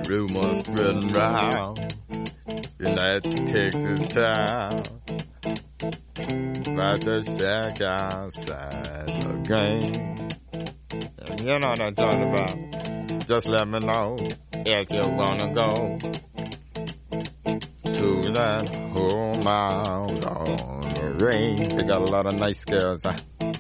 rumors spreading round in that Texas town about the shack outside the game. And you know what I'm talking about. Just let me know if you wanna go to that home out on the range. They got a lot of nice girls.